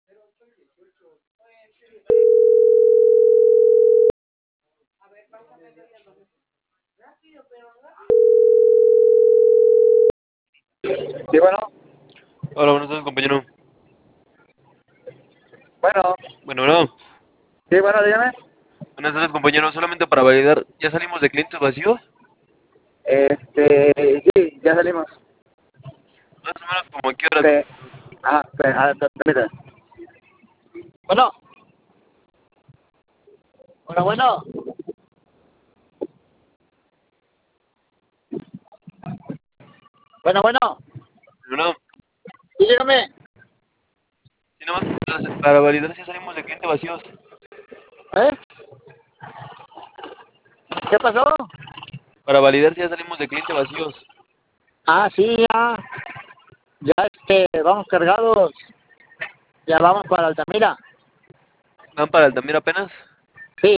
Sí, bueno, Hola, buenas tardes, compañero. bueno, Bueno. sí, bueno, dígame. Buenas tardes, compañero. Solamente para validar, ¿ya salimos de clientes vacíos? Sí, ya salimos. Más o menos como a qué hora. Pe- permítame. Bueno, bueno, bueno, bueno, Bueno, sí, dígame. sí, nada más para validar si ya salimos de clientes vacíos. ¿Eh? ¿Qué pasó? Para validar si ya salimos de clientes vacíos. Ah, sí, ya, vamos cargados. Ya vamos para Altamira. ¿Van para Altamira apenas? Sí,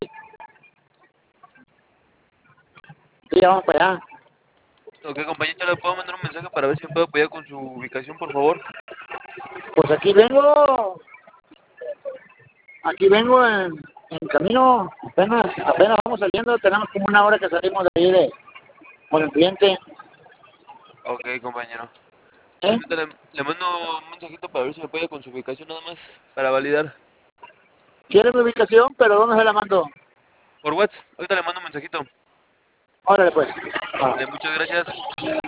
sí, ya vamos para allá. Ok, compañero, ¿le puedo mandar un mensaje para ver si me puede apoyar con su ubicación, por favor? Pues aquí vengo en camino, apenas vamos saliendo, tenemos como una hora que salimos de ahí con el cliente. Ok, compañero. ¿Eh? Solamente le mando un mensajito para ver si me apoya con su ubicación, nada más para validar. ¿Quiere mi ubicación? ¿Pero dónde se la mando? Por WhatsApp, ahorita le mando un mensajito. Órale, pues. Muchas gracias.